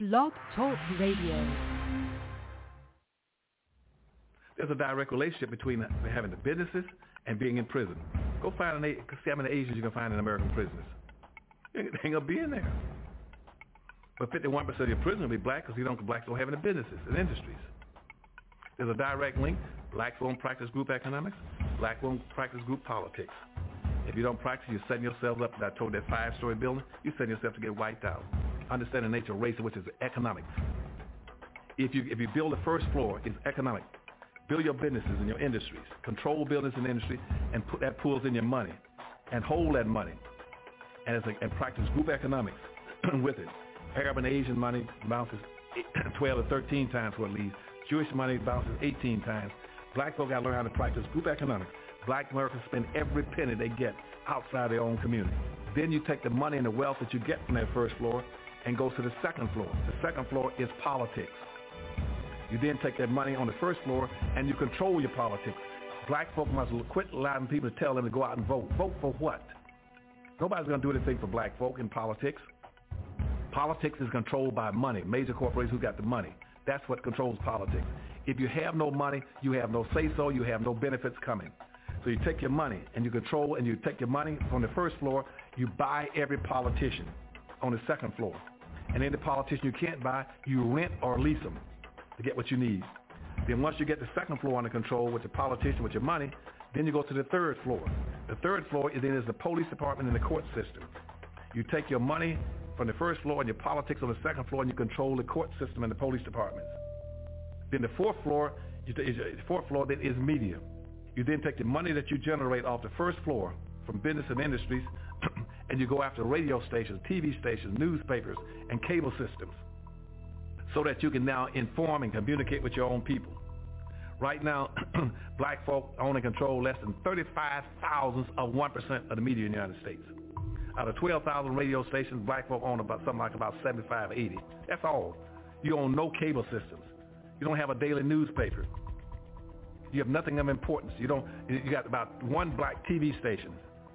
Blog Talk Radio. There's a direct relationship between having the businesses and being in prison. Go find see how many Asians you can find in American prisons. They ain't gonna be in there. But 51% of your prisoners will be black because blacks don't have any businesses and industries. There's a direct link. Blacks won't practice group economics. Black won't practice group politics. If you don't practice, you're setting yourself up. I told that 5-story building, you're setting yourself to get wiped out. Understand the nature of race, which is economics. If you build the first floor, it's economic. Build your businesses and your industries. Control business and industry, and put that pools in your money, and hold that money, and practice group economics with it. Arab and Asian money bounces 12 to 13 times what it leaves. Jewish money bounces 18 times. Black folk got to learn how to practice group economics. Black Americans spend every penny they get outside their own community. Then you take the money and the wealth that you get from that first floor and go to the second floor. The second floor is politics. You then take that money on the first floor and you control your politics. Black folk must quit allowing people to tell them to go out and vote. Vote for what? Nobody's going to do anything for black folk in politics. Politics is controlled by money. Major corporations who got the money. That's what controls politics. If you have no money, you have no say-so, you have no benefits coming. So you take your money and you control, and you take your money from the first floor, you buy every politician on the second floor. And any politician you can't buy, you rent or lease them to get what you need. Then once you get the second floor under control with the politician, with your money, then you go to the third floor. The third floor is the police department and the court system. You take your money from the first floor and your politics on the second floor, and you control the court system and the police departments. Then the fourth floor then is media. You then take the money that you generate off the first floor from business and industries, and you go after radio stations, TV stations, newspapers, and cable systems, so that you can now inform and communicate with your own people. Right now, black folk own and control less than 35 thousandths of 1% of the media in the United States. Out of 12,000 radio stations, black folk own about 75, 80. That's all. You own no cable systems. You don't have a daily newspaper. You have nothing of importance. You got about one black TV station.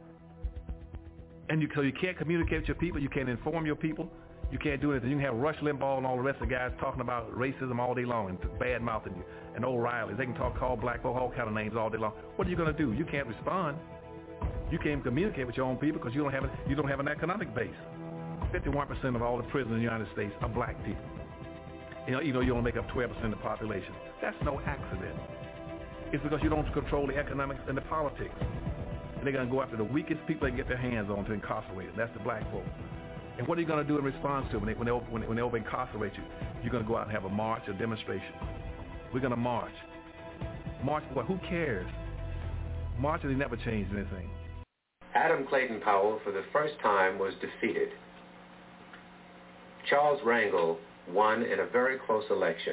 And so you can't communicate with your people. You can't inform your people. You can't do anything. You can have Rush Limbaugh and all the rest of the guys talking about racism all day long and bad-mouthing you. And O'Reilly. They can call black folk all kind of names all day long. What are you going to do? You can't respond. You can't communicate with your own people because you don't have an economic base. 51% of all the prisoners in the United States are black people. Even though you only make up 12% of the population. That's no accident. It's because you don't control the economics and the politics. And they're going to go after the weakest people they can get their hands on to incarcerate them. That's the black folk. And what are you going to do in response to them when they over-incarcerate you? You're going to go out and have a march, a demonstration. We're going to march. March for what? Who cares? Marching never changed anything. Adam Clayton Powell, for the first time, was defeated. Charles Rangel won in a very close election.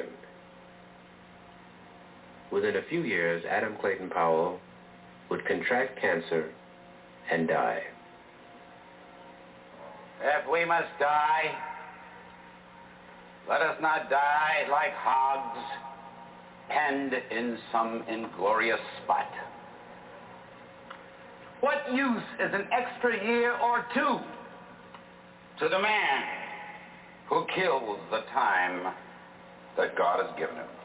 Within a few years, Adam Clayton Powell would contract cancer and die. If we must die, let us not die like hogs penned in some inglorious spot. What use is an extra year or two to the man who kills the time that God has given him?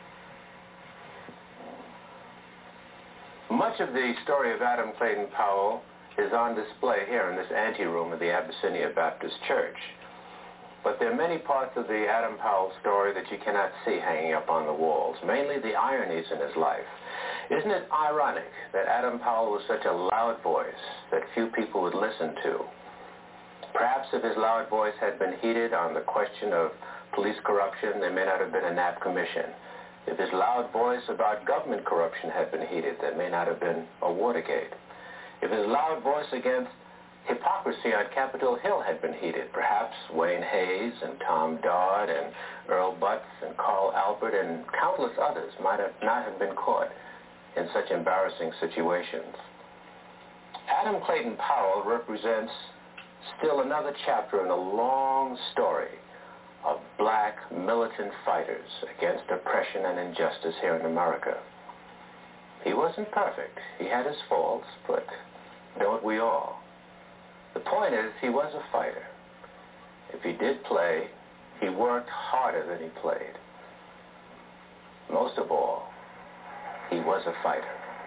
Much of the story of Adam Clayton Powell is on display here in this anteroom of the Abyssinia Baptist Church. But there are many parts of the Adam Powell story that you cannot see hanging up on the walls, mainly the ironies in his life. Isn't it ironic that Adam Powell was such a loud voice that few people would listen to? Perhaps if his loud voice had been heated on the question of police corruption, there may not have been a Knapp Commission. If his loud voice about government corruption had been heated, there may not have been a Watergate. If his loud voice against hypocrisy on Capitol Hill had been heated, perhaps Wayne Hayes and Tom Dodd and Earl Butz and Carl Albert and countless others might not have been caught in such embarrassing situations. Adam Clayton Powell represents still another chapter in a long story of black militant fighters against oppression and injustice here in America. He wasn't perfect. He had his faults, but don't we all? The point is, he was a fighter. If he did play, He worked harder than he played. Most of all, he was a fighter.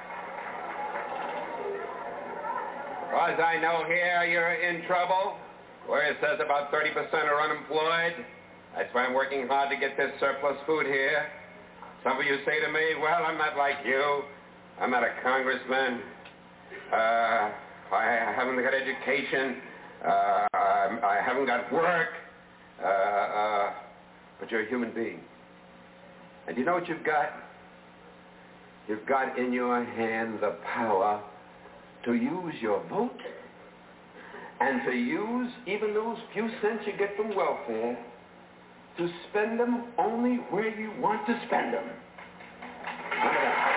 As I know here, you're in trouble, where it says about 30% are unemployed. That's why I'm working hard to get this surplus food here. Some of you say to me, well, I'm not like you. I'm not a congressman. I haven't got education. I haven't got work. But you're a human being. And you know what you've got? You've got in your hand the power to use your vote and to use even those few cents you get from welfare to spend them only where you want to spend them. Remember that.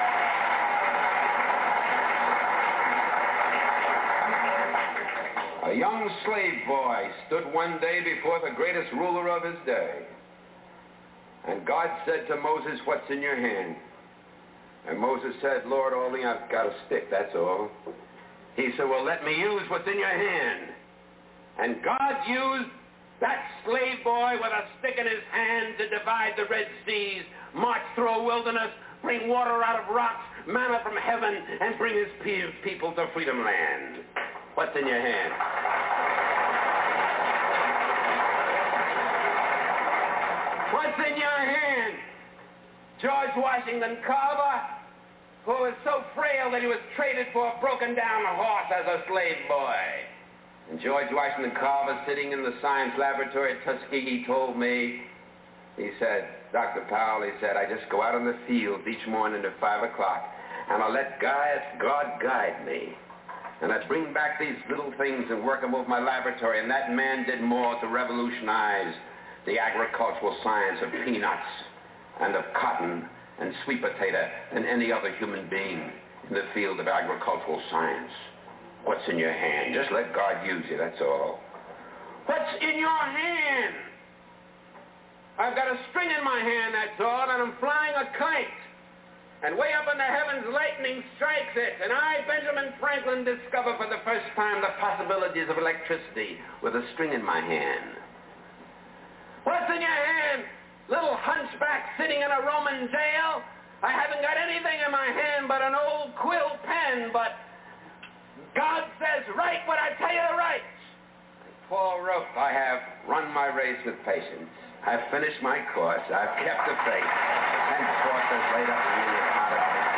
A young slave boy stood one day before the greatest ruler of his day. And God said to Moses, what's in your hand? And Moses said, Lord, only I've got a stick, that's all. He said, well, let me use what's in your hand. And God used that slave boy with a stick in his hand to divide the Red Seas, march through a wilderness, bring water out of rocks, manna from heaven, and bring his people to freedom land. What's in your hand? What's in your hand? George Washington Carver, who was so frail that he was traded for a broken-down horse as a slave boy. And George Washington Carver, sitting in the science laboratory at Tuskegee, told me, he said, Dr. Powell, he said, I just go out on the field each morning at 5 o'clock, and I let God guide me. And I bring back these little things and work them over my laboratory, and that man did more to revolutionize the agricultural science of peanuts and of cotton and sweet potato than any other human being in the field of agricultural science. What's in your hand? Just let God use you, that's all. What's in your hand? I've got a string in my hand, that's all, and I'm flying a kite. And way up in the heavens, lightning strikes it. And I, Benjamin Franklin, discover for the first time the possibilities of electricity with a string in my hand. What's in your hand? Little hunchback sitting in a Roman jail? I haven't got anything in my hand but an old quill pen, but God says, write what I tell you to write. Paul wrote, I have run my race with patience. I've finished my course. I've kept the faith. Henceforth is laid up in me a pot of faith.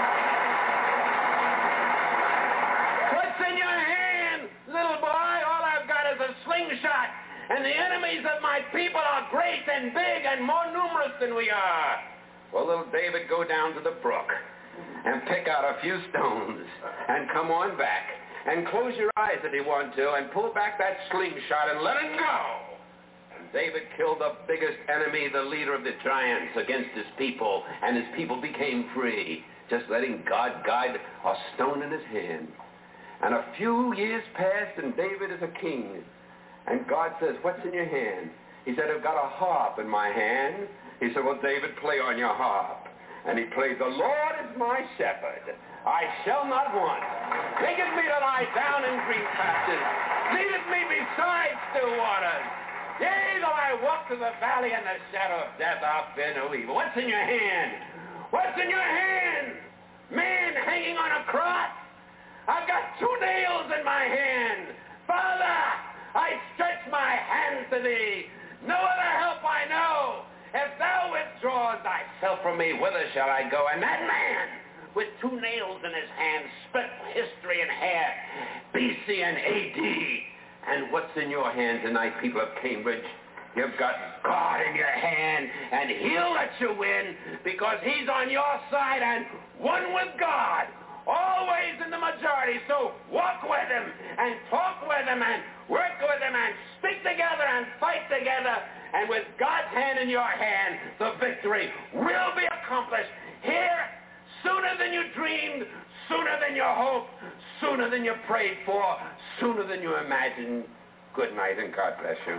What's in your hand, little boy? All I've got is a slingshot. And the enemies of my people are great and big and more numerous than we are. Well, little David, go down to the brook and pick out a few stones and come on back and close your eyes if you want to and pull back that slingshot and let it go. And David killed the biggest enemy, the leader of the giants, against his people, and his people became free, just letting God guide a stone in his hand. And a few years passed, and David is a king. And God says, what's in your hand? He said, I've got a harp in my hand. He said, well, David, play on your harp. And he played, the Lord is my shepherd. I shall not want. Maketh me to lie down in green pastures. Leadeth me beside still waters. Yea, though I walk through the valley and the shadow of death, I'll fear no evil. What's in your hand? What's in your hand? Man hanging on a cross. I've got 2 nails in my hand. Father, I stretch my hands to thee. No other help I know. If thou withdraws thyself from me, whither shall I go? And that man, with 2 nails in his hand, split history in half, BC and AD. And what's in your hand tonight, people of Cambridge? You've got God in your hand, and he'll let you win because he's on your side and one with God. Always in the majority, so walk with him and talk with him and work with him and stick together and fight together, and with God's hand in your hand, the victory will be accomplished here sooner than you dreamed, sooner than you hoped, sooner than you prayed for, sooner than you imagined. Good night and God bless you.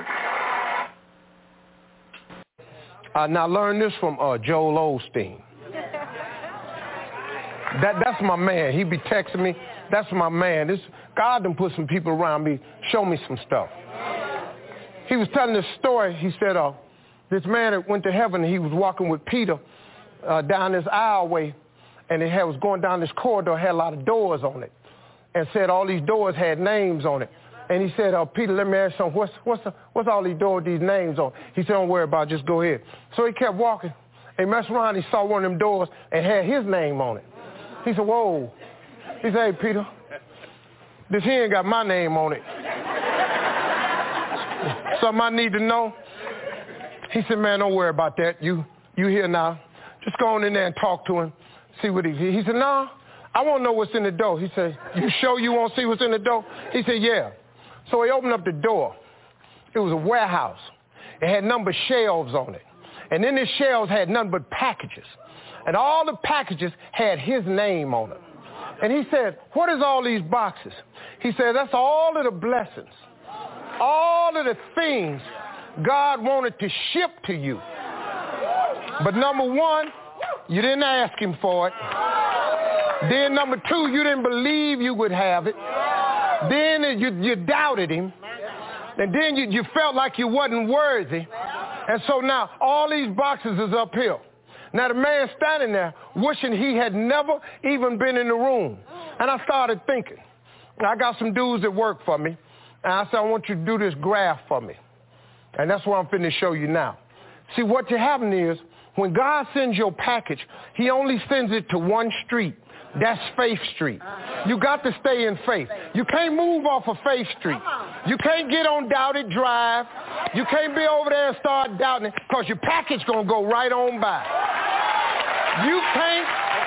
Now learn this from Joel Osteen. That's my man. He be texting me. That's my man. God done put some people around me, show me some stuff. he was telling this story. He said, this man that went to heaven, he was walking with Peter down this aisleway, and it was going down this corridor, had a lot of doors on it, and said all these doors had names on it. And he said, Peter, let me ask you something. What's all these doors, these names on? He said, don't worry about it, just go ahead. So he kept walking. He messed around, he saw one of them doors and had his name on it. He said, whoa. He said, hey, Peter, this here ain't got my name on it. Something I need to know? He said, man, don't worry about that. You here now. Just go on in there and talk to him, see what he said, no, I want to know what's in the door. He said, you sure you want to see what's in the door? He said, yeah. So he opened up the door. It was a warehouse. It had nothing but shelves on it. And then the shelves had nothing but packages. And all the packages had his name on them. And he said, what is all these boxes? He said, that's all of the blessings, all of the things God wanted to ship to you. But number one, you didn't ask him for it. Then number two, you didn't believe you would have it. Then you doubted him. And then you felt like you wasn't worthy. And so now all these boxes is up here. Now the man standing there wishing he had never even been in the room. And I started thinking, I got some dudes that work for me. And I said, I want you to do this graph for me. And that's what I'm finna show you now. See, what happening is, when God sends your package, he only sends it to one street. That's Faith Street. You got to stay in faith. You can't move off of Faith Street. You can't get on Doubted Drive. You can't be over there and start doubting it, because your package going to go right on by. You can't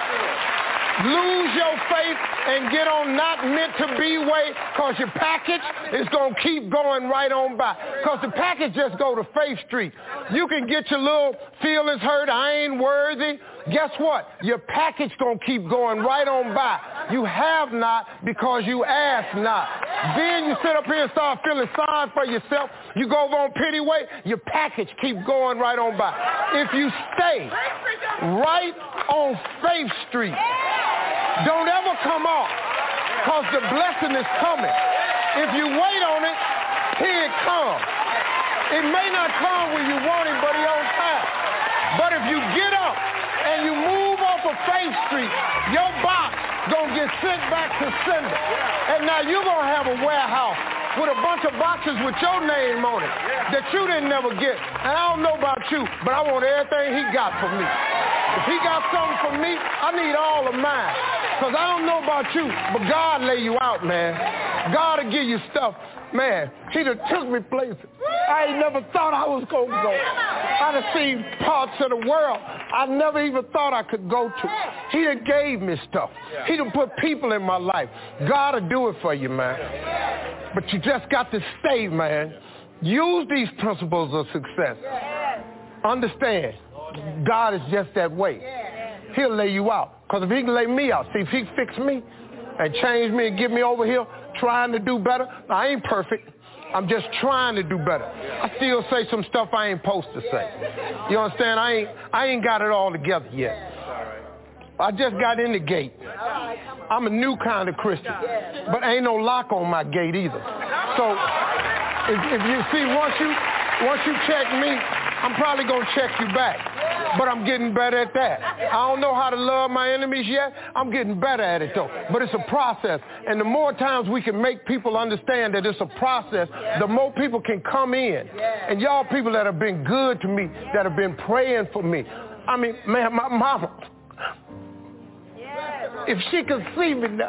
lose your faith and get on Not Meant to Be way, because your package is going to keep going right on by. Because the package just go to Faith Street. You can get your little feelings hurt, I ain't worthy. Guess what? Your package going to keep going right on by. You have not because you ask not. Then you sit up here and start feeling sorry for yourself. You go over on Pity Way, your package keep going right on by. If you stay right on Faith Street, don't ever come off, because the blessing is coming. If you wait on it, here it comes. It may not come when you want it, but it's on time. But if you get up and you move off of Faith Street, your box gonna get sent back to sender. And now you're gonna have a warehouse with a bunch of boxes with your name on it that you didn't never get. And I don't know about you, but I want everything he got for me. If he got something for me, I need all of mine. Because I don't know about you, but God lay you out, man. God will give you stuff. Man, he done took me places I ain't never thought I was going to go. I done seen parts of the world I never even thought I could go to. He done gave me stuff. He done put people in my life. God will do it for you, man. But you just got to stay, man. Use these principles of success. Understand, God is just that way. He'll lay you out. Because if he can lay me out, see, if he fix me and change me and get me over here trying to do better, I ain't perfect. I'm just trying to do better. I still say some stuff I ain't supposed to say. You understand? I ain't got it all together yet. I just got in the gate. I'm a new kind of Christian. But ain't no lock on my gate either. So if you see, once you check me, I'm probably going to check you back. But I'm getting better at that. I don't know how to love my enemies yet. I'm getting better at it, though. But it's a process. And the more times we can make people understand that it's a process, the more people can come in. And y'all people that have been good to me, that have been praying for me. I mean, man, my mama, if she could see me now,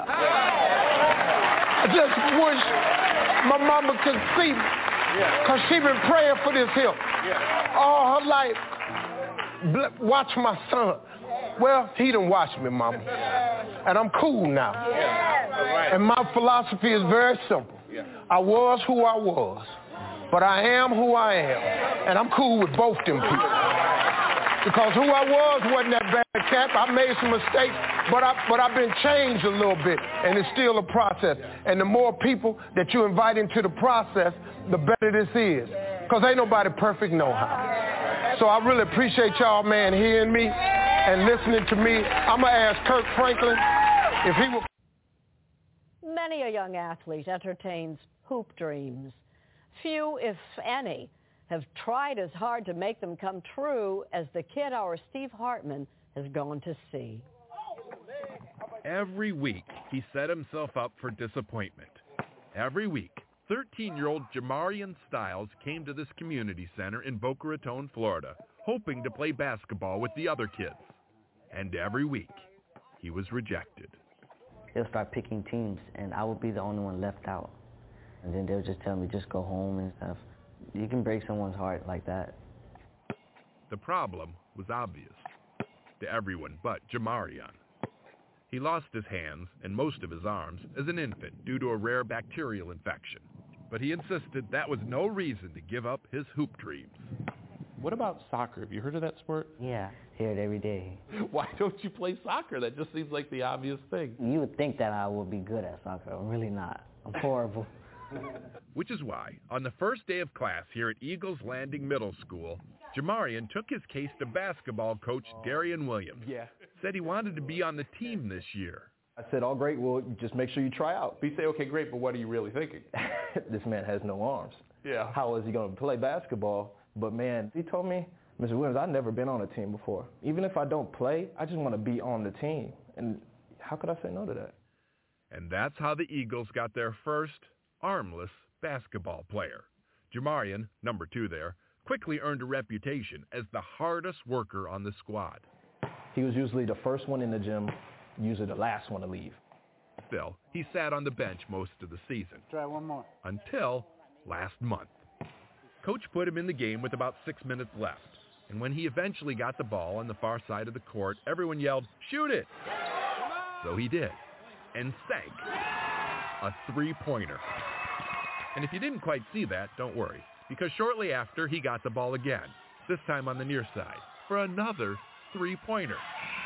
I just wish my mama could see me. Because she been praying for this help all her life. Watch my son. Well, he done watched me, mama. And I'm cool now. And my philosophy is very simple. I was who I was, but I am who I am. And I'm cool with both them people. Because who I was wasn't that bad cat. I made some mistakes, but I've been changed a little bit, and it's still a process. And the more people that you invite into the process, the better this is. Because ain't nobody perfect no how. So I really appreciate y'all, man, hearing me and listening to me. I'm going to ask Kirk Franklin if he will. Many a young athlete entertains hoop dreams. Few, if any, have tried as hard to make them come true as the kid our Steve Hartman has gone to see. Every week, he set himself up for disappointment. Every week, 13-year-old Jamarian Styles came to this community center in Boca Raton, Florida, hoping to play basketball with the other kids. And every week, he was rejected. They'll start picking teams, and I would be the only one left out. And then they'll just tell me, just go home and stuff. You can break someone's heart like that. The problem was obvious to everyone but Jamarian. He lost his hands and most of his arms as an infant due to a rare bacterial infection. But he insisted that was no reason to give up his hoop dreams. What about soccer? Have you heard of that sport? Yeah, hear it every day. Why don't you play soccer? That just seems like the obvious thing. You would think that I would be good at soccer. I'm really not. I'm horrible. Which is why, on the first day of class here at Eagles Landing Middle School, Jamarian took his case to basketball coach Darian Williams. Said he wanted to be on the team this year. I said, oh, great, well, just make sure you try out. You say, okay, great, but what are you really thinking? This man has no arms. Yeah. How is he going to play basketball? But, man, he told me, Mr. Williams, I've never been on a team before. Even if I don't play, I just want to be on the team. And how could I say no to that? And that's how the Eagles got their first armless basketball player. Jamarian, number 2 there, quickly earned a reputation as the hardest worker on the squad. He was usually the first one in the gym, usually the last one to leave. Still, he sat on the bench most of the season. Try one more. Until last month. Coach put him in the game with about 6 minutes left. And when he eventually got the ball on the far side of the court, everyone yelled, "Shoot it!" So he did. And sank a 3-pointer. And if you didn't quite see that, don't worry. Because shortly after, he got the ball again. This time on the near side. For another 3-pointer.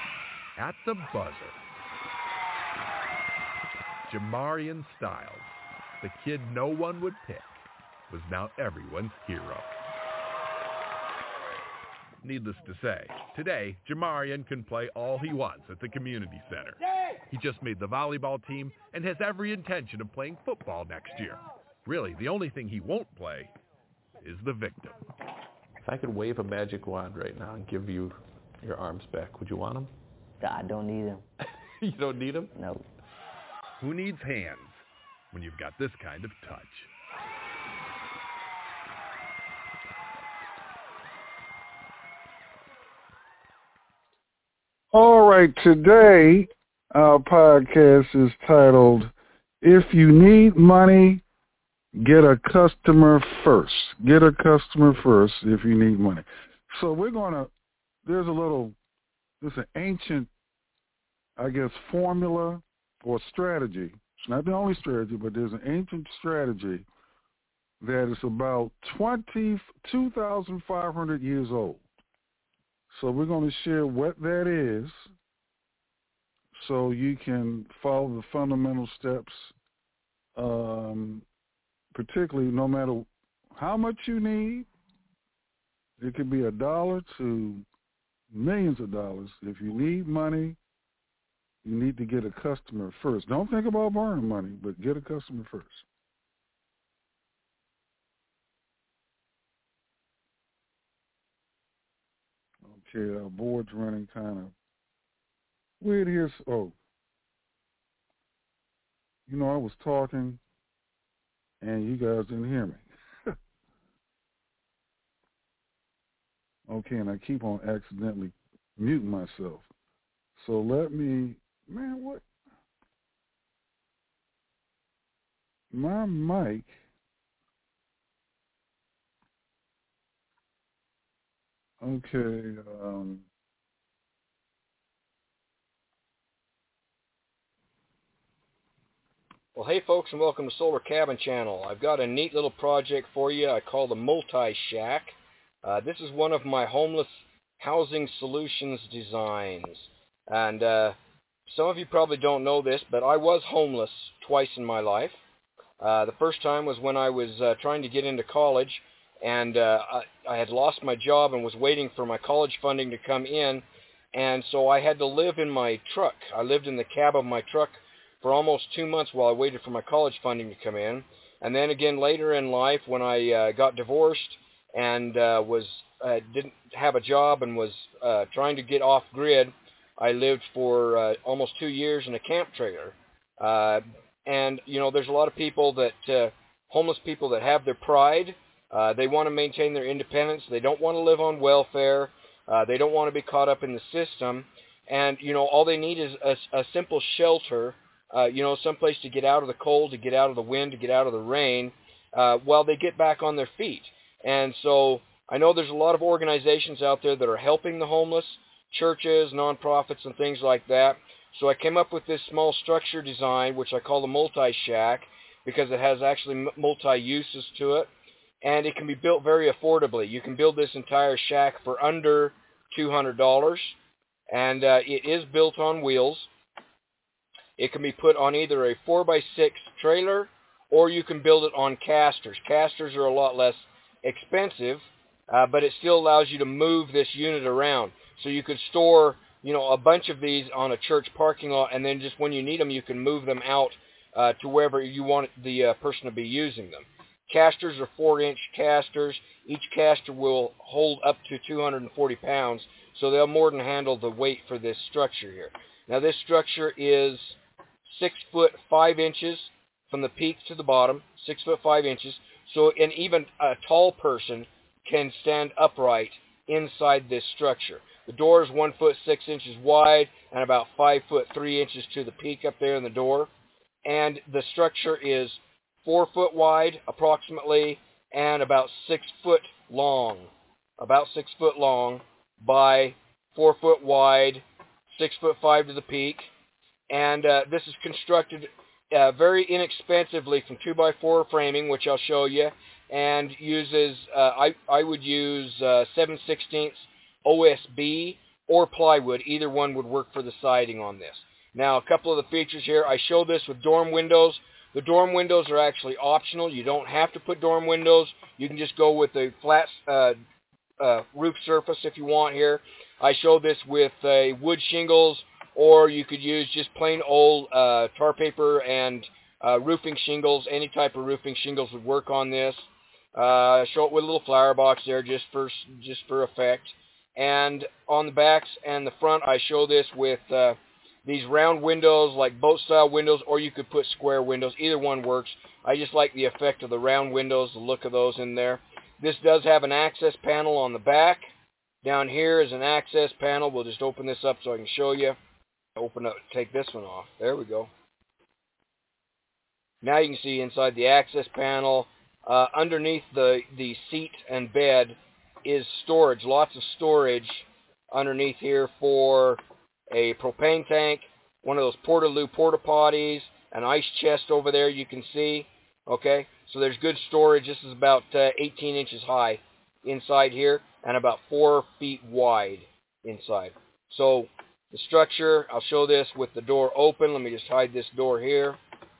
At the buzzer. Jamarian Styles, the kid no one would pick, was now everyone's hero. Needless to say, today, Jamarian can play all he wants at the community center. He just made the volleyball team and has every intention of playing football next year. Really, the only thing he won't play is the victim. If I could wave a magic wand right now and give you your arms back, would you want them? I don't need them. You don't need them? No. Who needs hands when you've got this kind of touch? All right, today our podcast is titled, If You Need Money, Get a Customer First. Get a customer first if you need money. So there's an ancient, I guess, formula or strategy. It's not the only strategy, but there's an ancient strategy that is about 2,500 years old. So we're going to share what that is so you can follow the fundamental steps, particularly no matter how much you need. It could be $1 to millions of dollars. If you need money, you need to get a customer first. Don't think about borrowing money, but get a customer first. Okay, our board's running kind of weird here. Oh, I was talking and you guys didn't hear me. Okay, and I keep on accidentally muting myself. So what? My mic. Okay. Well, hey folks, and welcome to Solar Cabin Channel. I've got a neat little project for you I call the Multi-Shack. This is one of my homeless housing solutions designs. And some of you probably don't know this, but I was homeless twice in my life. The first time was when I was trying to get into college, and I had lost my job and was waiting for my college funding to come in, and so I had to live in my truck. I lived in the cab of my truck for almost 2 months while I waited for my college funding to come in. And then again later in life, when I got divorced and didn't have a job and was trying to get off grid, I lived for almost 2 years in a camp trailer. And there's a lot of people that homeless people that have their pride. They want to maintain their independence. They don't want to live on welfare. They don't want to be caught up in the system. And, all they need is a simple shelter, someplace to get out of the cold, to get out of the wind, to get out of the rain, while they get back on their feet. And so I know there's a lot of organizations out there that are helping the homeless, churches, nonprofits, and things like that. So I came up with this small structure design, which I call the multi-shack, because it has actually multi-uses to it. And it can be built very affordably. You can build this entire shack for under $200. And it is built on wheels. It can be put on either a 4x6 trailer, or you can build it on casters. Casters are a lot less expensive, but it still allows you to move this unit around. So you could store, a bunch of these on a church parking lot, and then just when you need them, you can move them out to wherever you want the person to be using them. Casters are 4-inch casters. Each caster will hold up to 240 pounds, so they'll more than handle the weight for this structure here. Now this structure is 6 foot 5 inches from the peak to the bottom, 6 foot 5 inches. So and even a tall person can stand upright inside this structure. The door is 1 foot 6 inches wide and about 5 foot 3 inches to the peak up there in the door. And the structure is 4 foot wide approximately and about 6 foot long. About 6 foot long by 4 foot wide, 6 foot 5 to the peak. And this is constructed very inexpensively from 2x4 framing, which I'll show you, and uses, I would use 7/16 OSB or plywood. Either one would work for the siding on this. Now, a couple of the features here. I show this with dorm windows. The dorm windows are actually optional. You don't have to put dorm windows. You can just go with a flat roof surface if you want here. I show this with wood shingles, or you could use just plain old tar paper and roofing shingles. Any type of roofing shingles would work on this. Show it with a little flower box there just for effect. And on the backs and the front, I show this with these round windows, like boat-style windows, or you could put square windows. Either one works. I just like the effect of the round windows, the look of those in there. This does have an access panel on the back. Down here is an access panel. We'll just open this up so I can show you. Open up, take this one off. There we go. Now you can see inside the access panel, underneath the seat and bed is storage. Lots of storage underneath here for a propane tank, one of those Portaloo porta potties, an ice chest over there you can see. Okay, so there's good storage. This is about 18 inches high inside here and about 4 feet wide inside. So the structure, I'll show this with the door open. Let me just hide this door here.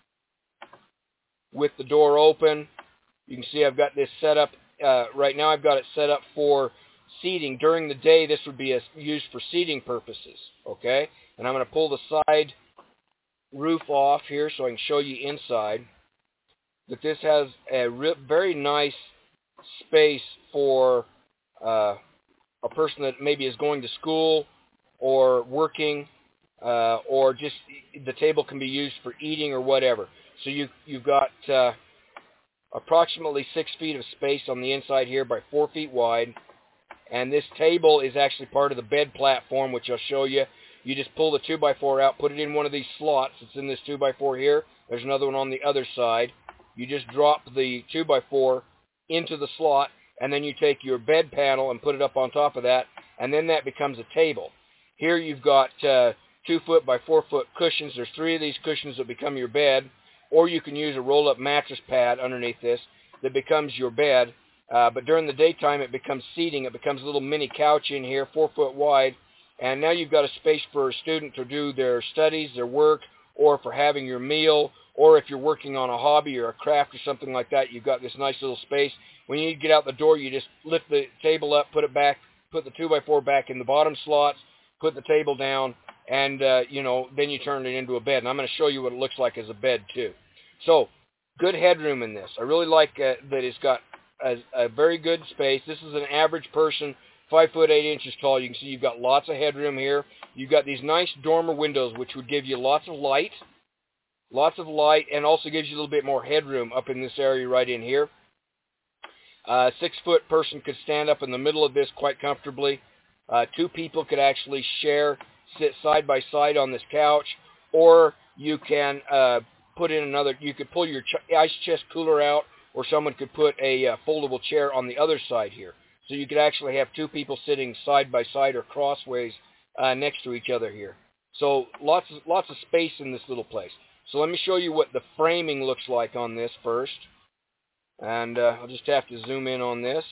With the door open, you can see I've got this set up. Right now I've got it set up for seating. During the day, this would be used for seating purposes. Okay? And I'm going to pull the side roof off here so I can show you inside. That this has a very nice space for a person that maybe is going to school or working, or just the table can be used for eating or whatever. So you've got approximately 6 feet of space on the inside here by 4 feet wide. And this table is actually part of the bed platform, which I'll show you. You just pull the 2x4 out, put it in one of these slots. It's in this 2x4 here. There's another one on the other side. You just drop the 2x4 into the slot, and then you take your bed panel and put it up on top of that, and then that becomes a table. Here you've got 2 foot by 4 foot cushions. There's 3 of these cushions that become your bed, or you can use a roll-up mattress pad underneath this that becomes your bed. But during the daytime, it becomes seating. It becomes a little mini couch in here, 4 foot wide. And now you've got a space for a student to do their studies, their work, or for having your meal, or if you're working on a hobby or a craft or something like that, you've got this nice little space. When you need to get out the door, you just lift the table up, put it back, put the 2x4 back in the bottom slots, put the table down, and, then you turn it into a bed. And I'm going to show you what it looks like as a bed, too. So, good headroom in this. I really like that it's got a very good space. This is an average person, 5 foot 8 inches tall. You can see you've got lots of headroom here. You've got these nice dormer windows, which would give you lots of light, and also gives you a little bit more headroom up in this area right in here. A 6 foot person could stand up in the middle of this quite comfortably. 2 people could actually sit side by side on this couch, or you can you could pull your ice chest cooler out, or someone could put a foldable chair on the other side here. So you could actually have 2 people sitting side by side or crossways next to each other here. So lots of space in this little place. So let me show you what the framing looks like on this first. And I'll just have to zoom in on this.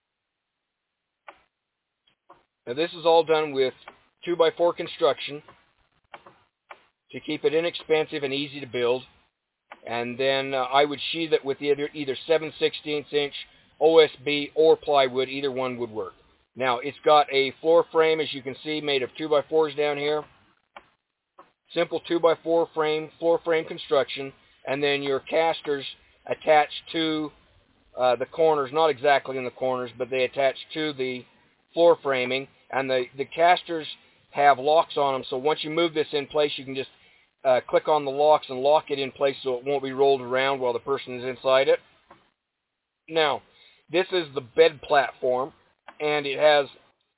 Now this is all done with 2x4 construction to keep it inexpensive and easy to build. And then I would sheathe it with either 7/16 inch OSB or plywood. Either one would work. Now it's got a floor frame, as you can see, made of 2x4s down here. Simple 2x4 floor frame construction, and then your casters attached to the corners, not exactly in the corners, but they attach to the floor framing. And the casters have locks on them, so once you move this in place, you can just click on the locks and lock it in place so it won't be rolled around while the person is inside it. Now, this is the bed platform, and it has...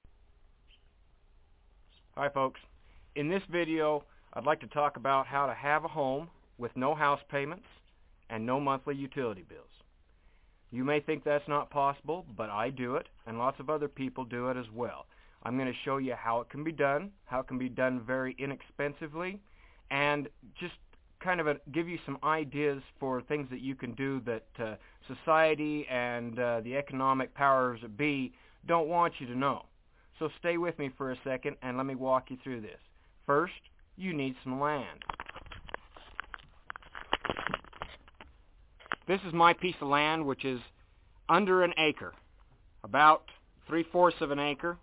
Hi folks. In this video, I'd like to talk about how to have a home with no house payments and no monthly utility bills. You may think that's not possible, but I do it, and lots of other people do it as well. I'm going to show you how it can be done very inexpensively, and just kind of give you some ideas for things that you can do that society and the economic powers that be don't want you to know. So stay with me for a second and let me walk you through this. First, you need some land. This is my piece of land, which is under an acre, about 3/4 of an acre.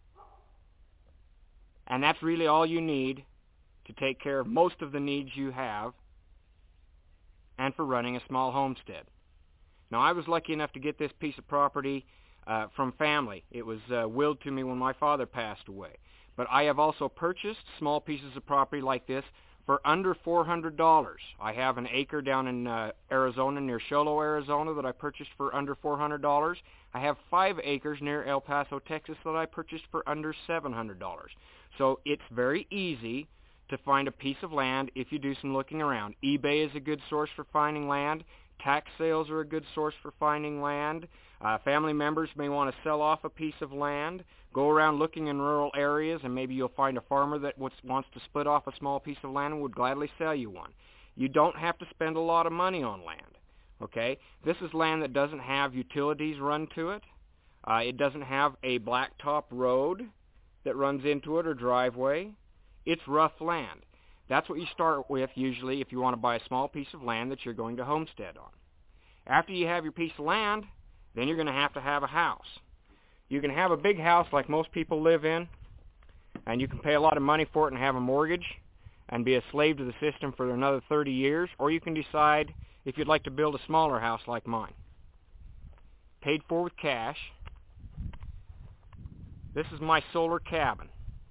And that's really all you need to take care of most of the needs you have and for running a small homestead. Now, I was lucky enough to get this piece of property from family. It was willed to me when my father passed away. But I have also purchased small pieces of property like this for under $400. I have an acre down in Arizona, near Sholo, Arizona, that I purchased for under $400. I have 5 acres near El Paso, Texas, that I purchased for under $700. So it's very easy to find a piece of land if you do some looking around. eBay is a good source for finding land. Tax sales are a good source for finding land. Family members may want to sell off a piece of land. Go around looking in rural areas, and maybe you'll find a farmer that wants to split off a small piece of land and would gladly sell you one. You don't have to spend a lot of money on land. Okay? This is land that doesn't have utilities run to it. It doesn't have a blacktop road that runs into it or driveway. It's rough land. That's what you start with usually if you want to buy a small piece of land that you're going to homestead on. After you have your piece of land, then you're going to have a house. You can have a big house like most people live in, and you can pay a lot of money for it and have a mortgage and be a slave to the system for another 30 years, or you can decide if you'd like to build a smaller house like mine. Paid for with cash. This is my solar cabin.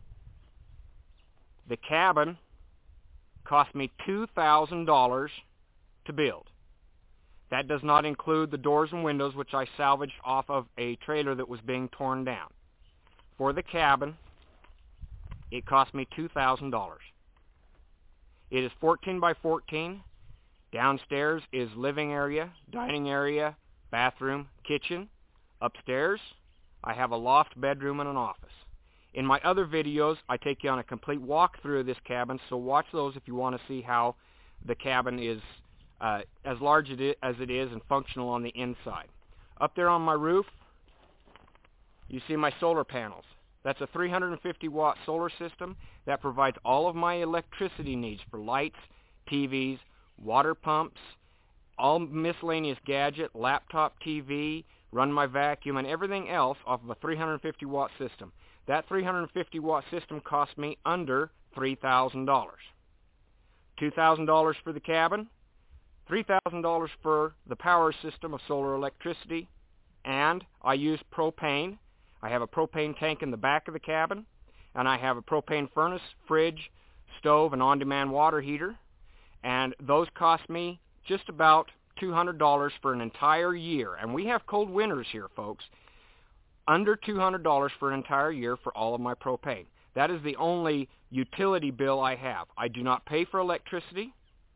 The cabin cost me $2,000 to build. That does not include the doors and windows, which I salvaged off of a trailer that was being torn down. For the cabin, it cost me $2,000. It is 14 by 14. Downstairs is living area, dining area, bathroom, kitchen. Upstairs, I have a loft, bedroom, and an office. In my other videos, I take you on a complete walkthrough of this cabin, so watch those if you want to see how the cabin is as large as it is and functional on the inside. Up there on my roof, you see my solar panels. That's a 350-watt solar system that provides all of my electricity needs for lights, TVs, water pumps, all miscellaneous gadget, laptop TV, run my vacuum, and everything else off of a 350-watt system. That 350-watt system cost me under $3,000. $2,000 for the cabin, $3,000 for the power system of solar electricity, and I use propane. I have a propane tank in the back of the cabin, and I have a propane furnace, fridge, stove, and on-demand water heater, and those cost me just about $200 for an entire year. And we have cold winters here, folks. Under $200 for an entire year for all of my propane. That is the only utility bill I have. I do not pay for electricity.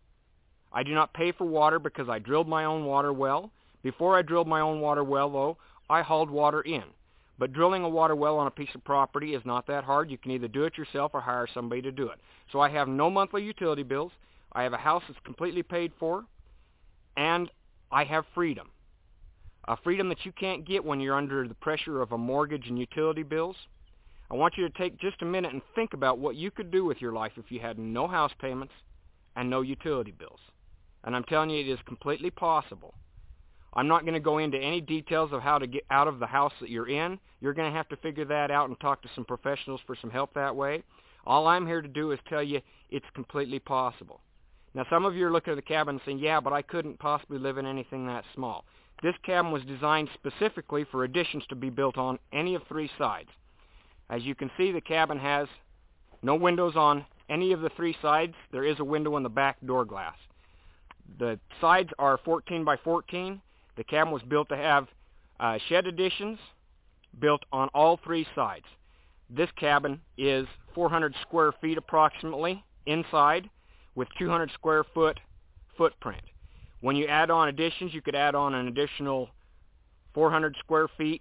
I do not pay for water because I drilled my own water well. Before I drilled my own water well, though, I hauled water in. But drilling a water well on a piece of property is not that hard. You can either do it yourself or hire somebody to do it. So I have no monthly utility bills. I have a house that's completely paid for, and I have freedom. A freedom that you can't get when you're under the pressure of a mortgage and utility bills. I want you to take just a minute and think about what you could do with your life if you had no house payments and no utility bills. And I'm telling you, it is completely possible. I'm not going to go into any details of how to get out of the house that you're in. You're going to have to figure that out and talk to some professionals for some help that way. All I'm here to do is tell you it's completely possible. Now, some of you are looking at the cabin and saying, yeah, but I couldn't possibly live in anything that small. This cabin was designed specifically for additions to be built on any of three sides. As you can see, the cabin has no windows on any of the three sides. There is a window in the back door glass. The sides are 14 by 14. The cabin was built to have shed additions built on all three sides. This cabin is 400 square feet approximately inside with 200 square foot footprint. When you add on additions, you could add on an additional 400 square feet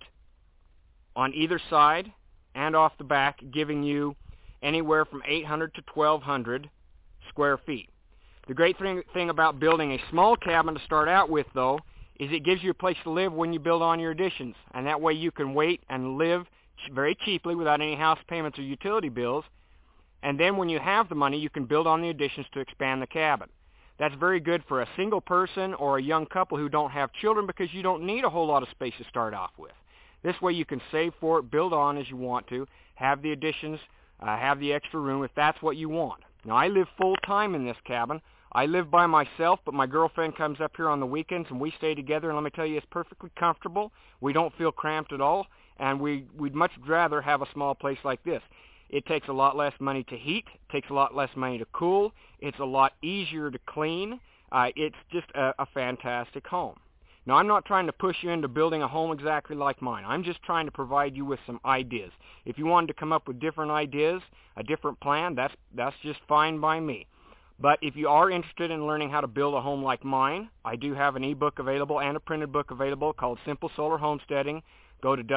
on either side and off the back, giving you anywhere from 800 to 1,200 square feet. The great thing about building a small cabin to start out with, though, is it gives you a place to live when you build on your additions. And that way you can wait and live very cheaply without any house payments or utility bills. And then when you have the money, you can build on the additions to expand the cabin. That's very good for a single person or a young couple who don't have children because you don't need a whole lot of space to start off with. This way you can save for it, build on as you want to, have the additions, have the extra room if that's what you want. Now, I live full-time in this cabin. I live by myself, but my girlfriend comes up here on the weekends and we stay together, and let me tell you, it's perfectly comfortable. We don't feel cramped at all, and we'd much rather have a small place like this. It takes a lot less money to heat, takes a lot less money to cool, it's a lot easier to clean. It's just a fantastic home. Now, I'm not trying to push you into building a home exactly like mine. I'm just trying to provide you with some ideas. If you wanted to come up with different ideas, a different plan, that's just fine by me. But if you are interested in learning how to build a home like mine, I do have an ebook available and a printed book available called Simple Solar Homesteading. Go to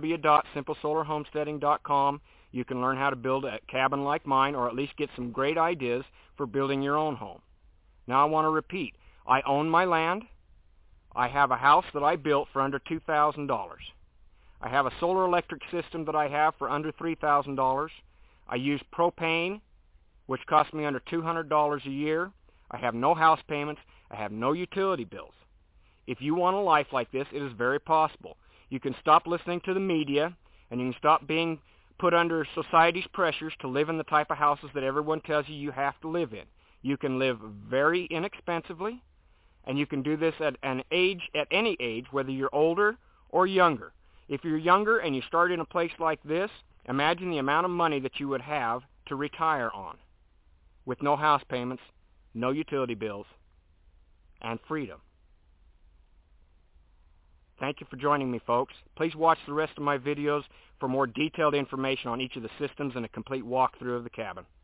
www.simplesolarhomesteading.com. You can learn how to build a cabin like mine, or at least get some great ideas for building your own home. Now, I want to repeat. I own my land. I have a house that I built for under $2,000. I have a solar electric system that I have for under $3,000. I use propane, which costs me under $200 a year. I have no house payments. I have no utility bills. If you want a life like this, it is very possible. You can stop listening to the media, and you can stop being put under society's pressures to live in the type of houses that everyone tells you have to live in. You can live very inexpensively, and you can do this at any age, whether you're older or younger. If you're younger and you start in a place like this, imagine the amount of money that you would have to retire on, with no house payments, no utility bills, and freedom. Thank you for joining me, folks. Please watch the rest of my videos for more detailed information on each of the systems and a complete walkthrough of the cabin.